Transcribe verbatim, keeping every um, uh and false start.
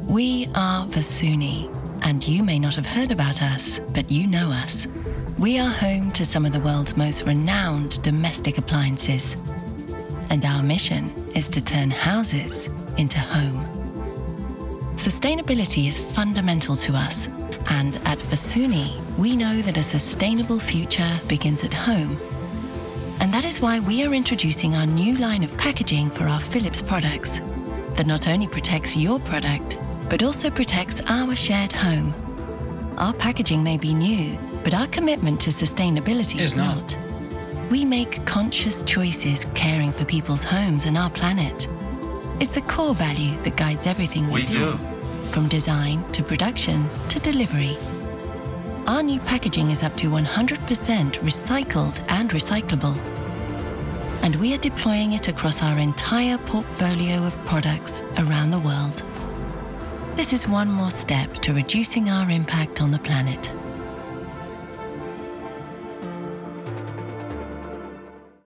We are Versuni, and you may not have heard about us, but you know us. We are home to some of the world's most renowned domestic appliances. And our mission is to turn houses into home. Sustainability is fundamental to us, and at Versuni, we know that a sustainable future begins at home. And that is why we are introducing our new line of packaging for our Philips products that not only protects your product, but also protects our shared home. Our packaging may be new, but our commitment to sustainability is not. We make conscious choices caring for people's homes and our planet. It's a core value that guides everything we, We do, do. from design to production to delivery. Our new packaging is up to one hundred percent recycled and recyclable. And we are deploying it across our entire portfolio of products around the world. This is one more step to reducing our impact on the planet.